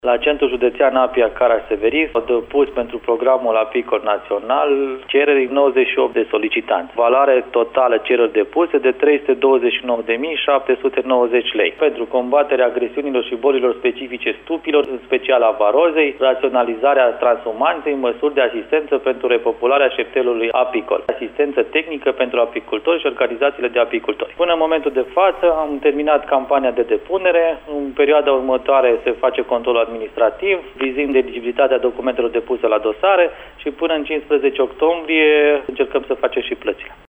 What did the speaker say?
La Centrul Județean Apia Caraș-Severin au depus pentru programul apicol național cereri 98 de solicitanți. Valoare totală cereri depuse de 329.790 lei. Pentru combaterea agresiunilor și bolilor specifice stupilor, în special a varozei, raționalizarea transumanței, măsuri de asistență pentru repopularea șeptelului apicol, asistență tehnică pentru apicultori și organizațiile de apicultori. Până în momentul de față am terminat campania de depunere. În perioada următoare se face control administrativ, vizând eligibilitatea documentelor depuse la dosare și până în 15 octombrie încercăm să facem și plățile.